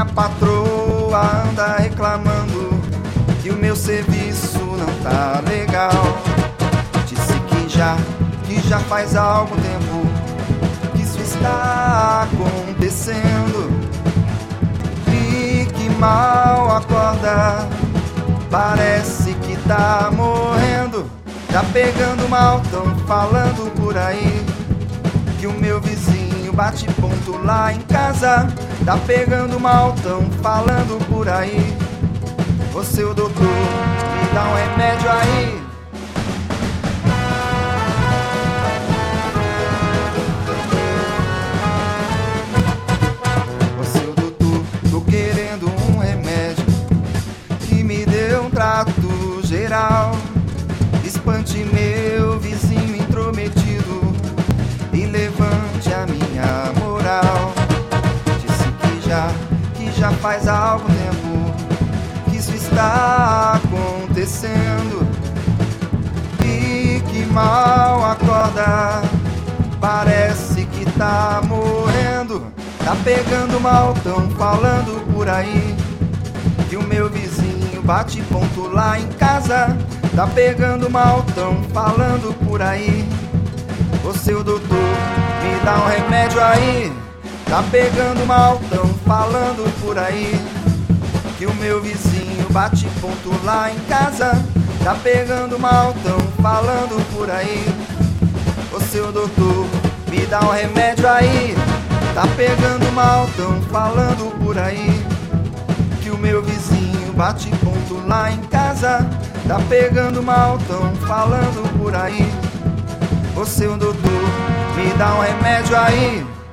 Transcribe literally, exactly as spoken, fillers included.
minha patroa anda reclamando que o meu serviço não tá legal. Disse que já, que já faz algum tempo que isso está acontecendo e que mal acorda, parece que tá morrendo. Tá pegando mal, tão falando por aí que o meu vizinho bate ponto lá em casa. Tá pegando mal, tão falando por aí. Ô seu doutor, me dá um remédio aí. Ô seu doutor, tô querendo um remédio que me dê um trato geral, espante meu vizinho intrometido e levante a minha moral. Disse que já, que já faz algum tempo que isso está acontecendo e que mal acorda, parece que tá morrendo. Tá pegando mal, tão falando por aí que o meu vizinho bate ponto lá em casa. Tá pegando mal, tão falando por aí. Ô seu doutor, me dá um remédio aí. Tá pegando mal, tão falando por aí que o meu vizinho bate ponto lá em casa. Tá pegando mal, tão falando por aí. Ô seu doutor, me dá um remédio aí. Tá pegando mal, tão falando por aí que o meu vizinho bate ponto lá em casa. Tá pegando mal, tão falando por aí. Ô seu doutor, me dá um remédio aí.